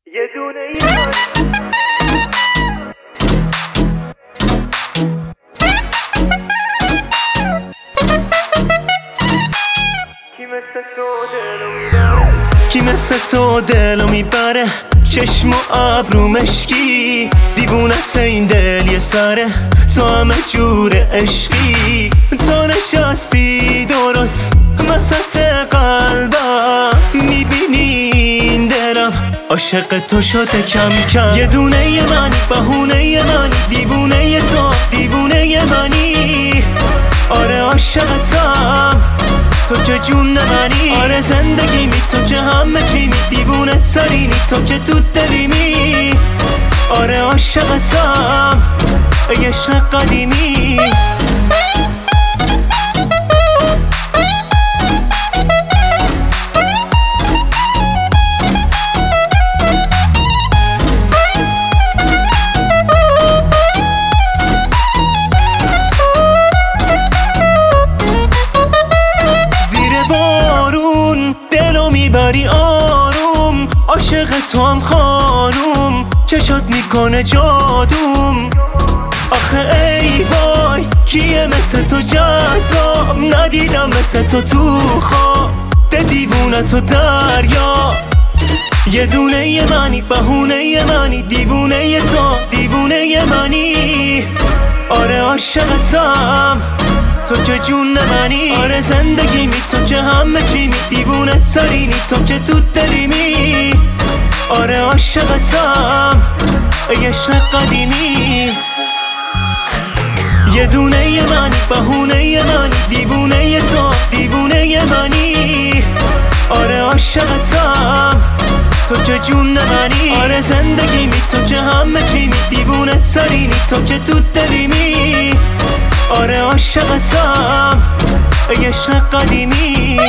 یه دونه ایمان کی مثل تو دلو میبره چشم و ابرو مشکی دیوونت این دل یه سره تو همه جور عشقی تو نشستی درست وسط قلبم میبینی این دلم عاشق تو شده کم کم یه دونه منی بهونه منی دیوونه تو دیوونه منی آره عاشقتم تو که جون منی آره زندگی می تو که همه چی می دیوونه ترینی تو که تو دلیمی آره عاشقتم ای عشق قدیمی بری آروم عاشق تو هم خانوم چشات میکنه جادوم آخه ای وای کیه مثل تو جذاب ندیدم مثل تو خواب ده دیوونه تو دریا یه دونه منی بهونه منی دیوونه تو دیوونه منی آره عاشقتم تو که جون منی آره زندگی می تو که همه چی می دیوونه ترینی تو که تو دلیمی آره عاشقتم ای عشق قدیمی یه دونه منی بهونه منی دیوونه تو دیوونه منی آره عاشقتم تو که جون منی آره زندگی می تو که همه چی می دیوونه ترینی تو که تو دلیمی آره عاشقتم ای عشق قدیمی